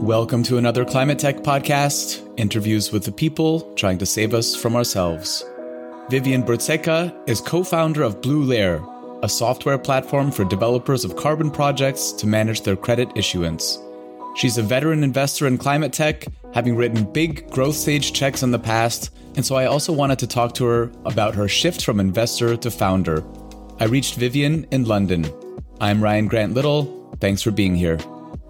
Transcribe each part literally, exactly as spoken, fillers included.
Welcome to another Climate Tech podcast, interviews with the people trying to save us from ourselves. Vivian Burtseca is co-founder of Bluelayer, a software platform for developers of carbon projects to manage their credit issuance. She's a veteran investor in climate tech, having written big growth stage checks in the past, and so I also wanted to talk to her about her shift from investor to founder. I reached Vivian in London. I'm Ryan Grant Little. Thanks for being here.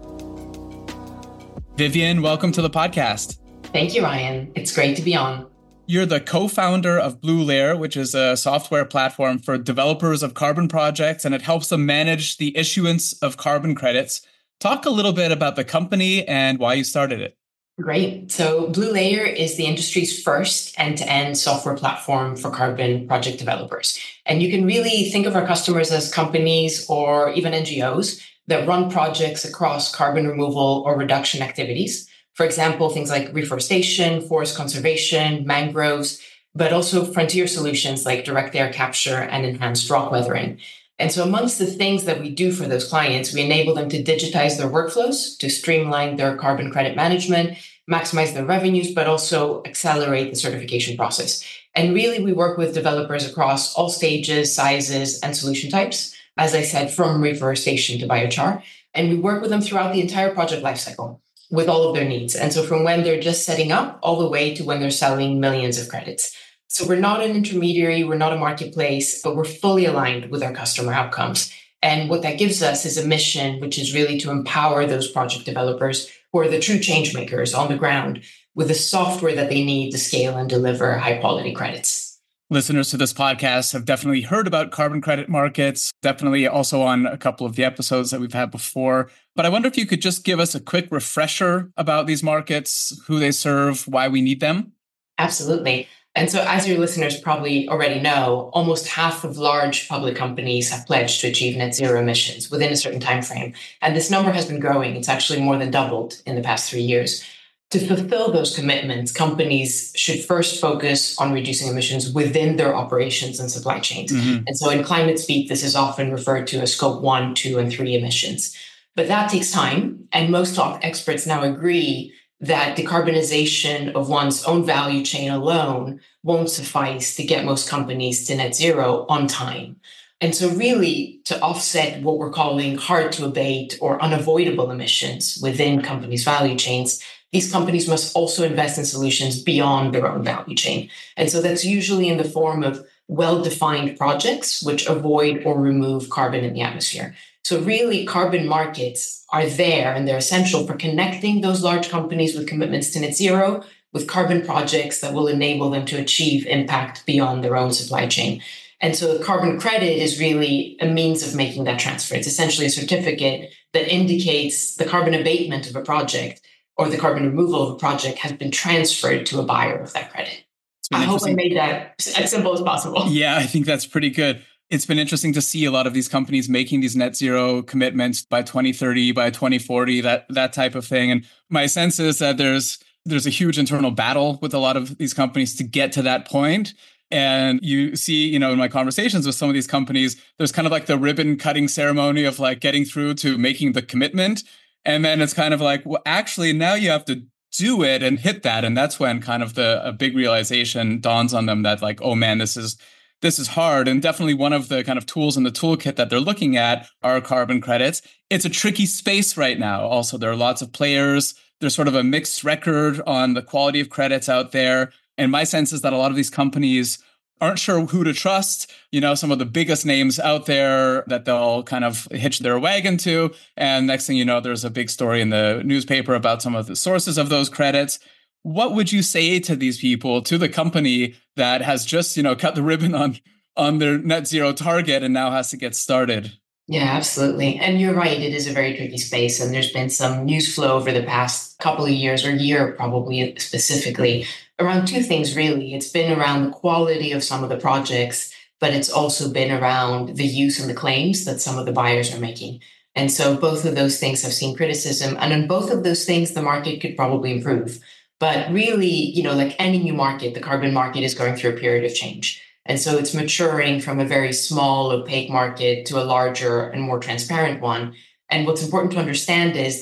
Vivian, welcome to the podcast. Thank you, Ryan. It's great to be on. You're the co-founder of Bluelayer, which is a software platform for developers of carbon projects, and it helps them manage the issuance of carbon credits. Talk a little bit about the company and why you started it. Great. So Bluelayer is the industry's first end-to-end software platform for carbon project developers. And you can really think of our customers as companies or even N G Os that run projects across carbon removal or reduction activities. For example, things like reforestation, forest conservation, mangroves, but also frontier solutions like direct air capture and enhanced rock weathering. And so amongst the things that we do for those clients, we enable them to digitize their workflows, to streamline their carbon credit management, maximize their revenues, but also accelerate the certification process. And really, we work with developers across all stages, sizes, and solution types. As I said, from reforestation to biochar. And we work with them throughout the entire project lifecycle with all of their needs. And so from when they're just setting up all the way to when they're selling millions of credits. So we're not an intermediary, we're not a marketplace, but we're fully aligned with our customer outcomes. And what that gives us is a mission, which is really to empower those project developers who are the true change makers on the ground with the software that they need to scale and deliver high quality credits. Listeners to this podcast have definitely heard about carbon credit markets, definitely also on a couple of the episodes that we've had before. But I wonder if you could just give us a quick refresher about these markets, who they serve, why we need them. Absolutely. And so as your listeners probably already know, almost half of large public companies have pledged to achieve net zero emissions within a certain time frame. And this number has been growing. It's actually more than doubled in the past three years. To fulfill those commitments, companies should first focus on reducing emissions within their operations and supply chains. Mm-hmm. And so in climate speak, this is often referred to as scope one, two, and three emissions. But that takes time. And most experts now agree that decarbonization of one's own value chain alone won't suffice to get most companies to net zero on time. And so really to offset what we're calling hard to abate or unavoidable emissions within companies' value chains, these companies must also invest in solutions beyond their own value chain. And so that's usually in the form of well-defined projects which avoid or remove carbon in the atmosphere. So really, carbon markets are there and they're essential for connecting those large companies with commitments to net zero with carbon projects that will enable them to achieve impact beyond their own supply chain. And so the carbon credit is really a means of making that transfer. It's essentially a certificate that indicates the carbon abatement of a project or the carbon removal of a project has been transferred to a buyer of that credit. I hope I made that as simple as possible. Yeah, I think that's pretty good. It's been interesting to see a lot of these companies making these net zero commitments by twenty thirty, by twenty forty, that that type of thing. And my sense is that there's there's a huge internal battle with a lot of these companies to get to that point. And you see, you know, in my conversations with some of these companies, there's kind of like the ribbon cutting ceremony of like getting through to making the commitment. And then it's kind of like, well, actually, now you have to do it and hit that. And that's when kind of the a big realization dawns on them that like, oh, man, this is this is hard. And definitely one of the kind of tools in the toolkit that they're looking at are carbon credits. It's a tricky space right now. Also, there are lots of players. There's sort of a mixed record on the quality of credits out there. And my sense is that a lot of these companies aren't sure who to trust, you know, some of the biggest names out there that they'll kind of hitch their wagon to. And next thing you know, there's a big story in the newspaper about some of the sources of those credits. What would you say to these people, to the company that has just, you know, cut the ribbon on, on their net zero target and now has to get started? Yeah, absolutely. And you're right. It is a very tricky space. And there's been some news flow over the past couple of years or year, probably specifically, around two things, really. It's been around the quality of some of the projects, but it's also been around the use and the claims that some of the buyers are making. And so both of those things have seen criticism. And in both of those things, the market could probably improve. But really, you know, like any new market, the carbon market is going through a period of change. And so it's maturing from a very small, opaque market to a larger and more transparent one. And what's important to understand is that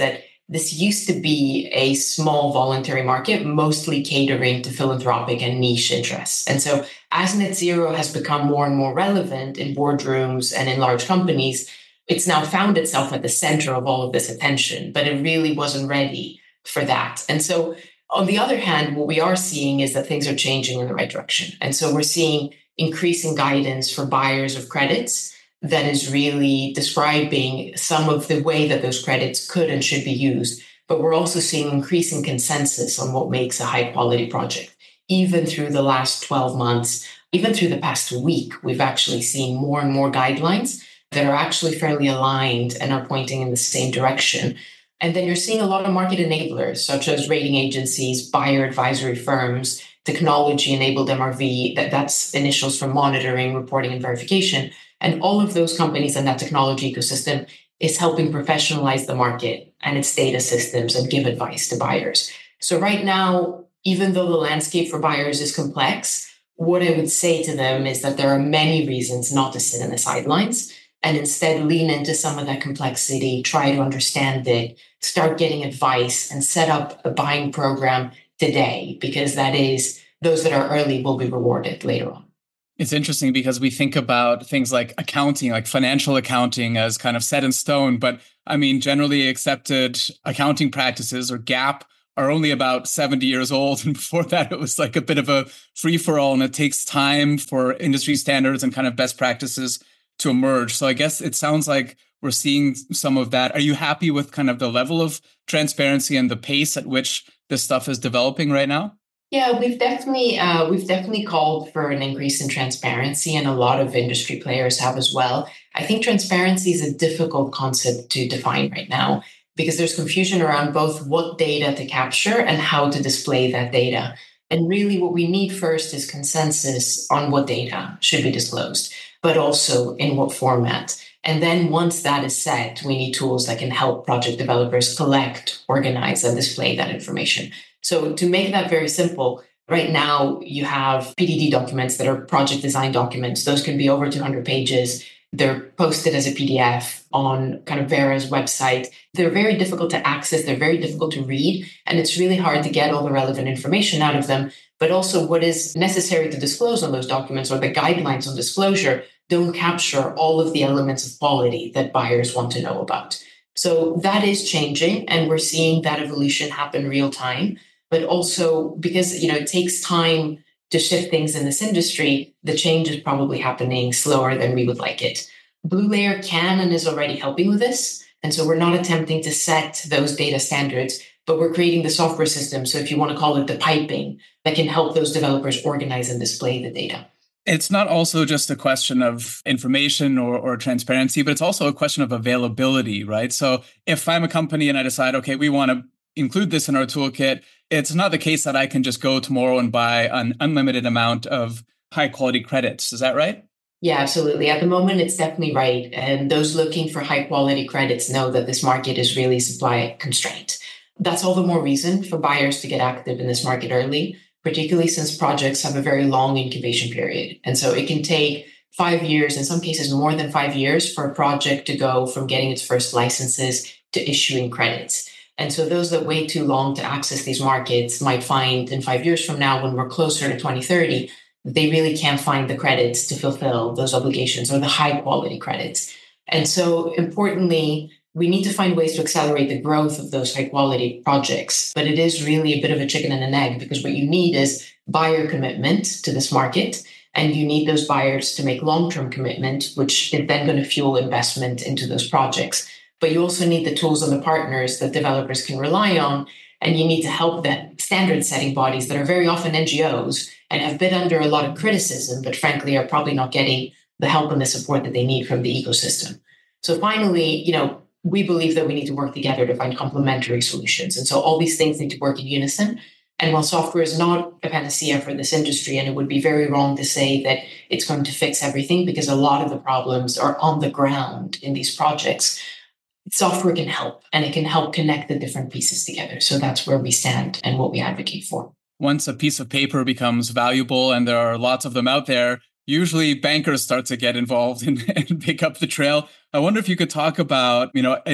this used to be a small voluntary market, mostly catering to philanthropic and niche interests. And so as net zero has become more and more relevant in boardrooms and in large companies, it's now found itself at the center of all of this attention, but it really wasn't ready for that. And so on the other hand, what we are seeing is that things are changing in the right direction. And so we're seeing increasing guidance for buyers of credits that is really describing some of the way that those credits could and should be used. But we're also seeing increasing consensus on what makes a high quality project. Even through the last twelve months, even through the past week, we've actually seen more and more guidelines that are actually fairly aligned and are pointing in the same direction. And then you're seeing a lot of market enablers, such as rating agencies, buyer advisory firms, technology-enabled M R V, that, that's initials for monitoring, reporting, and verification. And all of those companies in that technology ecosystem is helping professionalize the market and its data systems and give advice to buyers. So right now, even though the landscape for buyers is complex, what I would say to them is that there are many reasons not to sit in the sidelines and instead lean into some of that complexity, try to understand it, start getting advice, and set up a buying program today, because that is, those that are early will be rewarded later on. It's interesting because we think about things like accounting, like financial accounting as kind of set in stone. But I mean, generally accepted accounting practices or GAAP are only about seventy years old. And before that, it was like a bit of a free for all. And it takes time for industry standards and kind of best practices to emerge. So I guess it sounds like we're seeing some of that. Are you happy with kind of the level of transparency and the pace at which this stuff is developing right now? Yeah, we've definitely uh, we've definitely called for an increase in transparency, and a lot of industry players have as well. I think transparency is a difficult concept to define right now because there's confusion around both what data to capture and how to display that data. And really what we need first is consensus on what data should be disclosed, but also in what format. And then once that is set, we need tools that can help project developers collect, organize, and display that information. So to make that very simple, right now you have P D D documents that are project design documents. Those can be over two hundred pages. They're posted as a P D F on kind of Verra's website. They're very difficult to access. They're very difficult to read. And it's really hard to get all the relevant information out of them. But also what is necessary to disclose on those documents, or the guidelines on disclosure, don't capture all of the elements of quality that buyers want to know about. So that is changing, and we're seeing that evolution happen real time. But also because, you know, it takes time to shift things in this industry, the change is probably happening slower than we would like it. BlueLayer can and is already helping with this. And so we're not attempting to set those data standards, but we're creating the software system. So if you want to call it the piping, that can help those developers organize and display the data. It's not also just a question of information or, or transparency, but it's also a question of availability, right? So if I'm a company and I decide, okay, we want to include this in our toolkit, it's not the case that I can just go tomorrow and buy an unlimited amount of high quality credits. Is that right? Yeah, absolutely. At the moment, it's definitely right. And those looking for high quality credits know that this market is really supply constrained. That's all the more reason for buyers to get active in this market early, particularly since projects have a very long incubation period. And so it can take five years, in some cases more than five years, for a project to go from getting its first licenses to issuing credits. And so those that wait too long to access these markets might find in five years from now, when we're closer to twenty thirty, that they really can't find the credits to fulfill those obligations, or the high quality credits. And so importantly, we need to find ways to accelerate the growth of those high quality projects. But it is really a bit of a chicken and an egg, because what you need is buyer commitment to this market. And you need those buyers to make long-term commitment, which is then going to fuel investment into those projects. But you also need the tools and the partners that developers can rely on. And you need to help the standard setting bodies that are very often N G Os and have been under a lot of criticism, but frankly are probably not getting the help and the support that they need from the ecosystem. So finally, you know, we believe that we need to work together to find complementary solutions. And so all these things need to work in unison. And while software is not a panacea for this industry, and it would be very wrong to say that it's going to fix everything, because a lot of the problems are on the ground in these projects, software can help, and it can help connect the different pieces together. So that's where we stand and what we advocate for. Once a piece of paper becomes valuable, and there are lots of them out there, usually bankers start to get involved and, and pick up the trail. I wonder if you could talk about, you know, is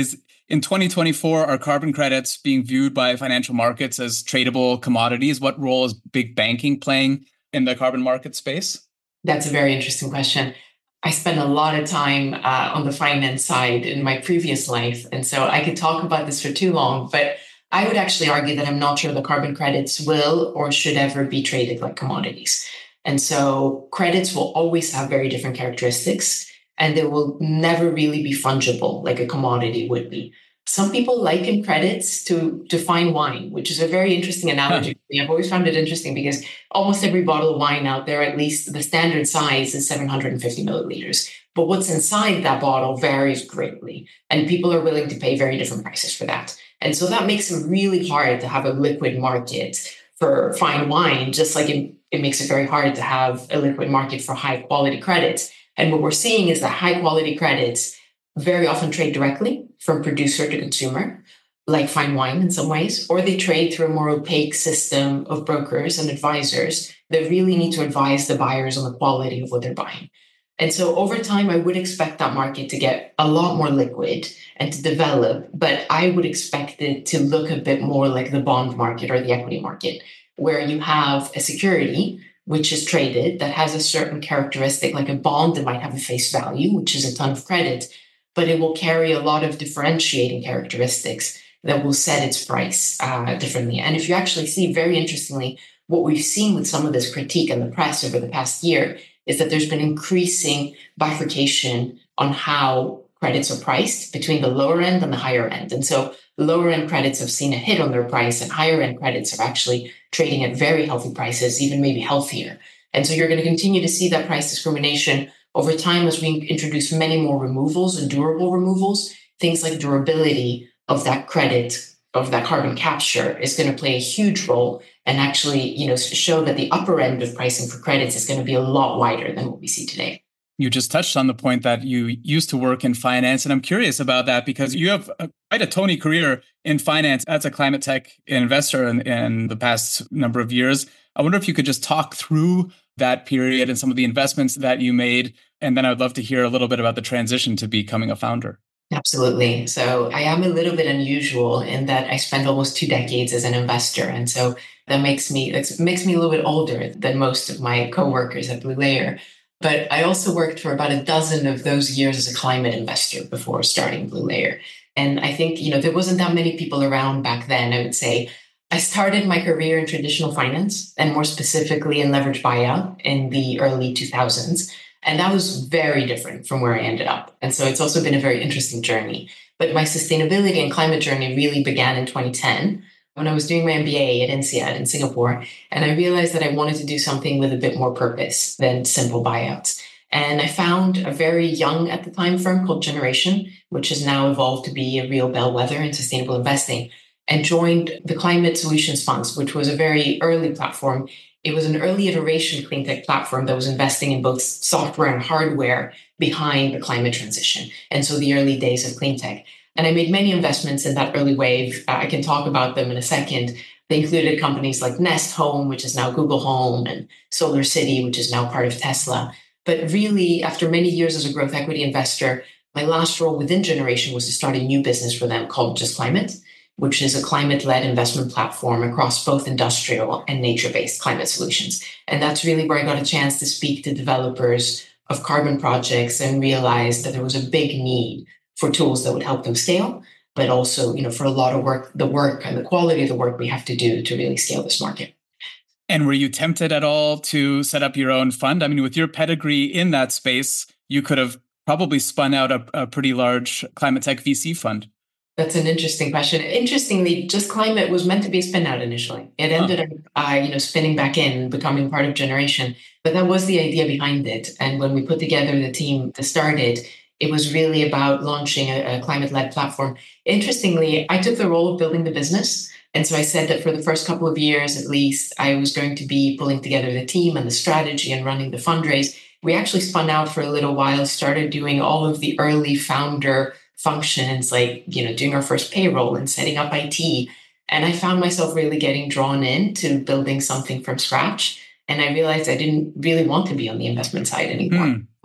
In twenty twenty-four, are carbon credits being viewed by financial markets as tradable commodities? What role is big banking playing in the carbon market space? That's a very interesting question. I spent a lot of time uh, on the finance side in my previous life. And so I could talk about this for too long, but I would actually argue that I'm not sure the carbon credits will or should ever be traded like commodities. And so credits will always have very different characteristics, and they will never really be fungible like a commodity would be. Some people liken credits to, to fine wine, which is a very interesting analogy. Huh. I've always found it interesting because almost every bottle of wine out there, at least the standard size is seven hundred fifty milliliters. But what's inside that bottle varies greatly, and people are willing to pay very different prices for that. And so that makes it really hard to have a liquid market for fine wine, just like it, it makes it very hard to have a liquid market for high quality credits. And what we're seeing is that high quality credits very often trade directly from producer to consumer, like fine wine in some ways, or they trade through a more opaque system of brokers and advisors that really need to advise the buyers on the quality of what they're buying. And so over time, I would expect that market to get a lot more liquid and to develop, but I would expect it to look a bit more like the bond market or the equity market, where you have a security which is traded that has a certain characteristic, like a bond that might have a face value, which is a ton of credit, but it will carry a lot of differentiating characteristics that will set its price uh, differently. And if you actually see, very interestingly, what we've seen with some of this critique in the press over the past year is that there's been increasing bifurcation on how credits are priced between the lower end and the higher end. And so lower end credits have seen a hit on their price, and higher end credits are actually trading at very healthy prices, even maybe healthier. And so you're going to continue to see that price discrimination over time as we introduce many more removals and durable removals. Things like durability of that credit, of that carbon capture, is going to play a huge role and actually, you know, show that the upper end of pricing for credits is going to be a lot wider than what we see today. You just touched on the point that you used to work in finance, and I'm curious about that because you have a, quite a Tony career in finance as a climate tech investor in, in the past number of years. I wonder if you could just talk through that period and some of the investments that you made, and then I'd love to hear a little bit about the transition to becoming a founder. Absolutely. So I am a little bit unusual in that I spent almost two decades as an investor. And so that makes me, it makes me a little bit older than most of my coworkers at Blue Layer. But I also worked for about a dozen of those years as a climate investor before starting Blue Layer. And I think, you know, there wasn't that many people around back then, I would say. I started my career in traditional finance, and more specifically in leveraged buyout in the early two thousands. And that was very different from where I ended up. And so it's also been a very interesting journey. But my sustainability and climate journey really began in twenty ten when I was doing my M B A at INSEAD in Singapore. And I realized that I wanted to do something with a bit more purpose than simple buyouts. And I found a very young at the time firm called Generation, which has now evolved to be a real bellwether in sustainable investing, and joined the Climate Solutions Funds, which was a very early platform. It was an early iteration clean tech platform that was investing in both software and hardware behind the climate transition. And so the early days of clean tech. And I made many investments in that early wave. Uh, I can talk about them in a second. They included companies like Nest Home, which is now Google Home, and Solar City, which is now part of Tesla. But really, after many years as a growth equity investor, my last role within Generation was to start a new business for them called Just Climate, which is a climate-led investment platform across both industrial and nature-based climate solutions. And that's really where I got a chance to speak to developers of carbon projects and realized that there was a big need for tools that would help them scale, but also, you know, for a lot of work, the work and the quality of the work we have to do to really scale this market. And were you tempted at all to set up your own fund? I mean, with your pedigree in that space, you could have probably spun out a, a pretty large climate tech V C fund. That's an interesting question. Interestingly, Just Climate was meant to be a spin out initially. It ended huh. up, uh, you know, spinning back in, becoming part of Generation. But that was the idea behind it. And when we put together the team to start it, it was really about launching a, a climate-led platform. Interestingly, I took the role of building the business. And so I said that for the first couple of years, at least, I was going to be pulling together the team and the strategy and running the fundraise. We actually spun out for a little while, started doing all of the early founder functions, like, you know, doing our first payroll and setting up I T. And I found myself really getting drawn into building something from scratch. And I realized I didn't really want to be on the investment side anymore. Hmm.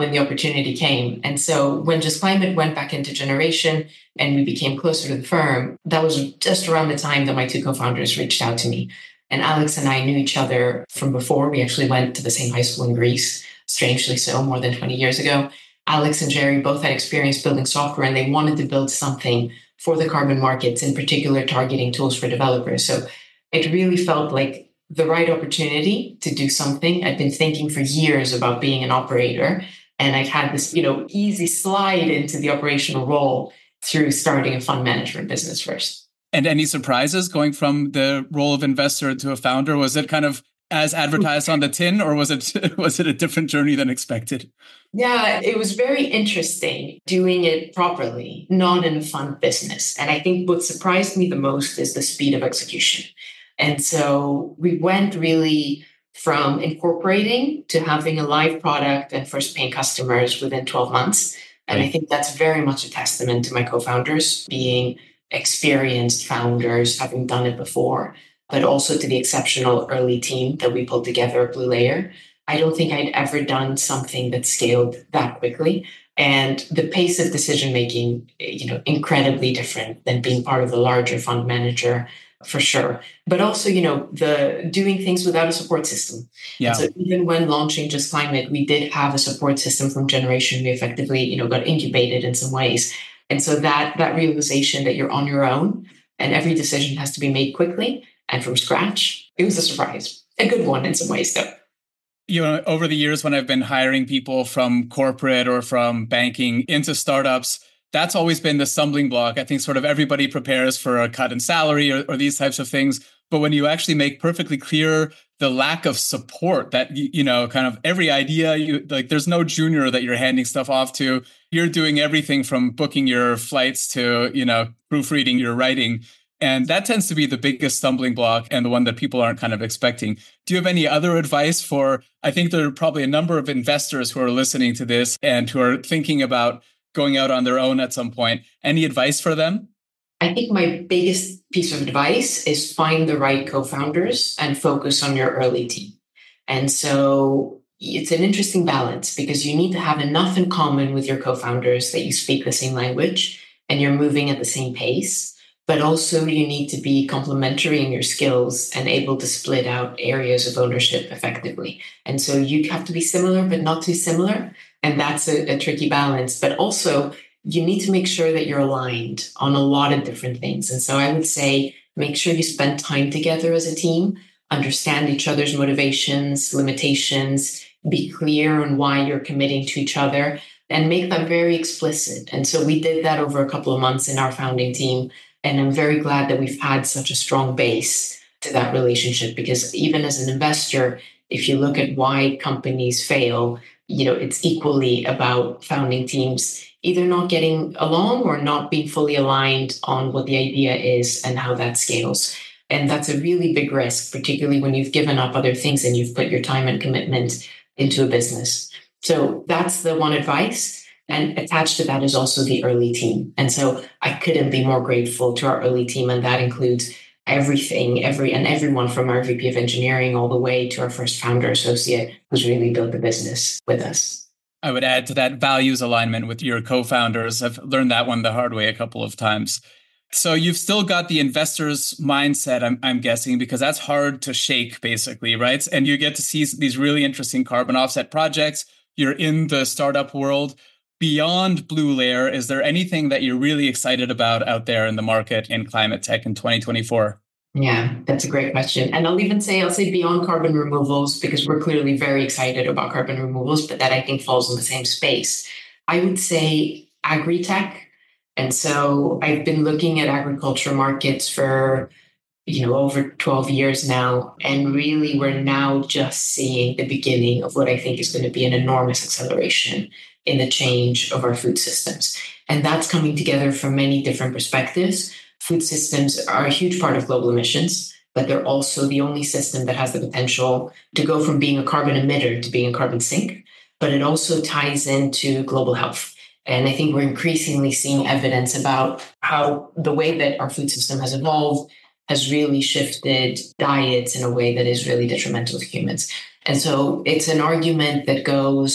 when the opportunity came. And so when Just Climate went back into generation and we became closer to the firm, that was just around the time that my two co-founders reached out to me. And Alex and I knew each other from before. We actually went to the same high school in Greece, strangely so, more than twenty years ago. Alex and Jerry both had experience building software, and they wanted to build something for the carbon markets, in particular targeting tools for developers. So it really felt like the right opportunity to do something. I'd been thinking for years about being an operator, and I've had this, you know, easy slide into the operational role through starting a fund management business first. And any surprises going from the role of investor to a founder? Was it kind of as advertised on the tin, or was it was it a different journey than expected? Yeah, it was very interesting doing it properly, not in a fund business. And I think what surprised me the most is the speed of execution. And so we went really from incorporating to having a live product and first paying customers within twelve months. And right. I think that's very much a testament to my co-founders being experienced founders, having done it before, but also to the exceptional early team that we pulled together at Blue Layer. I don't think I'd ever done something that scaled that quickly. And the pace of decision-making, you know, incredibly different than being part of a larger fund manager, for sure. But also, you know, the doing things without a support system. Yeah. So even when launching Just Climate, we did have a support system from Generation. We effectively, you know, got incubated in some ways. And so that that realization that you're on your own and every decision has to be made quickly and from scratch, it was a surprise. A good one in some ways, though. You know, over the years when I've been hiring people from corporate or from banking into startups, that's always been the stumbling block. I think sort of everybody prepares for a cut in salary or, or these types of things. But when you actually make perfectly clear the lack of support that, you know, kind of every idea, you like, there's no junior that you're handing stuff off to. You're doing everything from booking your flights to, you know, proofreading your writing. And that tends to be the biggest stumbling block and the one that people aren't kind of expecting. Do you have any other advice for, I think there are probably a number of investors who are listening to this and who are thinking about going out on their own at some point. Any advice for them? I think my biggest piece of advice is find the right co-founders and focus on your early team. And so it's an interesting balance because you need to have enough in common with your co-founders that you speak the same language and you're moving at the same pace. But also you need to be complementary in your skills and able to split out areas of ownership effectively. And so you have to be similar, but not too similar. And that's a, a tricky balance. But also you need to make sure that you're aligned on a lot of different things. And so I would say, make sure you spend time together as a team, understand each other's motivations, limitations, be clear on why you're committing to each other, and make that very explicit. And so we did that over a couple of months in our founding team. And I'm very glad that we've had such a strong base to that relationship, because even as an investor, if you look at why companies fail, you know, it's equally about founding teams either not getting along or not being fully aligned on what the idea is and how that scales. And that's a really big risk, particularly when you've given up other things and you've put your time and commitment into a business. So that's the one advice. And attached to that is also the early team. And so I couldn't be more grateful to our early team. And that includes everything, every and everyone from our V P of engineering all the way to our first founder associate who's really built the business with us. I would add to that values alignment with your co-founders. I've learned that one the hard way a couple of times. So you've still got the investor's mindset, I'm, I'm guessing, because that's hard to shake, basically, right? And you get to see these really interesting carbon offset projects. You're in the startup world. Beyond Blue Layer, is there anything that you're really excited about out there in the market in climate tech in twenty twenty-four? Yeah, that's a great question. And I'll even say, I'll say beyond carbon removals, because we're clearly very excited about carbon removals, but that I think falls in the same space. I would say agri-tech. And so I've been looking at agriculture markets for, you know, over twelve years now. And really, we're now just seeing the beginning of what I think is going to be an enormous acceleration in the change of our food systems. And that's coming together from many different perspectives. Food systems are a huge part of global emissions, but they're also the only system that has the potential to go from being a carbon emitter to being a carbon sink. But it also ties into global health. And I think we're increasingly seeing evidence about how the way that our food system has evolved has really shifted diets in a way that is really detrimental to humans. And so it's an argument that goes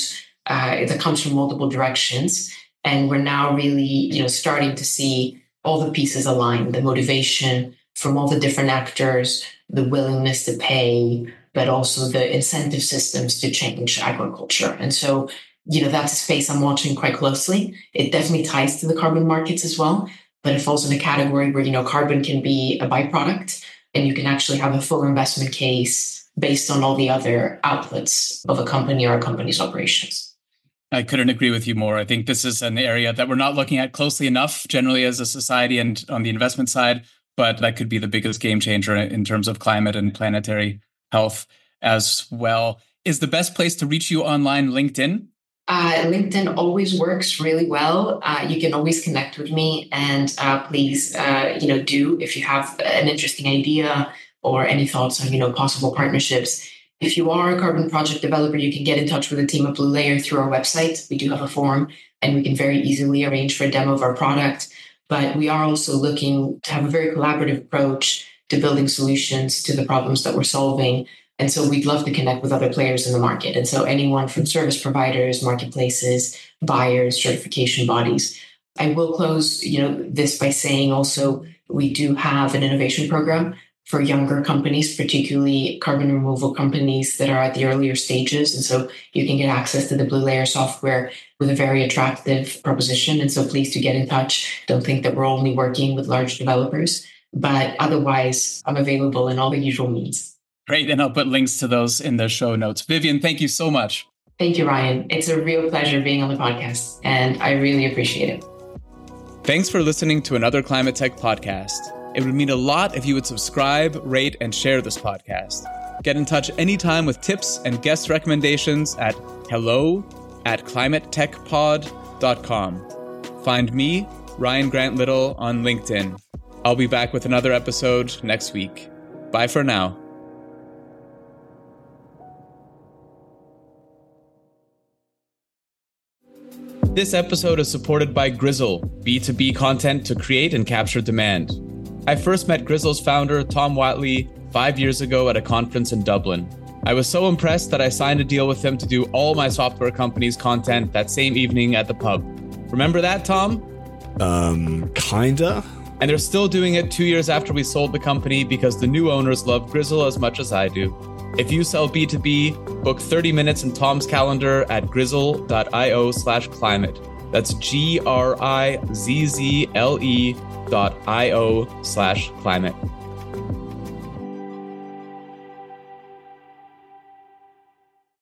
uh, that comes from multiple directions. And we're now really, you know, starting to see all the pieces align, the motivation from all the different actors, the willingness to pay, but also the incentive systems to change agriculture. And so, you know, that's a space I'm watching quite closely. It definitely ties to the carbon markets as well, but it falls in a category where, you know, carbon can be a byproduct and you can actually have a full investment case based on all the other outputs of a company or a company's operations. I couldn't agree with you more. I think this is an area that we're not looking at closely enough generally as a society and on the investment side, but that could be the biggest game changer in terms of climate and planetary health as well. Is the best place to reach you online LinkedIn? Uh, LinkedIn always works really well. Uh, you can always connect with me, and uh, please, uh, you know, do if you have an interesting idea or any thoughts on, you know, possible partnerships. If you are a carbon project developer, you can get in touch with the team at Blue Layer through our website. We do have a form, and we can very easily arrange for a demo of our product. But we are also looking to have a very collaborative approach to building solutions to the problems that we're solving. And so we'd love to connect with other players in the market. And so anyone from service providers, marketplaces, buyers, certification bodies. I will close, you know, this by saying also we do have an innovation program for younger companies, particularly carbon removal companies that are at the earlier stages. And so you can get access to the Blue Layer software with a very attractive proposition. And so please do get in touch. Don't think that we're only working with large developers, but otherwise I'm available in all the usual means. Great. And I'll put links to those in the show notes. Vivian, thank you so much. Thank you, Ryan. It's a real pleasure being on the podcast, and I really appreciate it. Thanks for listening to another Climate Tech podcast. It would mean a lot if you would subscribe, rate, and share this podcast. Get in touch anytime with tips and guest recommendations at hello at climate tech pod dot com. Find me, Ryan Grant Little, on LinkedIn. I'll be back with another episode next week. Bye for now. This episode is supported by Grizzle, B two B content to create and capture demand. I first met Grizzle's founder, Tom Watley, five years ago at a conference in Dublin. I was so impressed that I signed a deal with him to do all my software company's content that same evening at the pub. Remember that, Tom? Um, kinda. And they're still doing it two years after we sold the company because the new owners love Grizzle as much as I do. If you sell B two B, book thirty minutes in Tom's calendar at grizzle.io slash climate. That's G R I Z Z L E dot I O slash climate.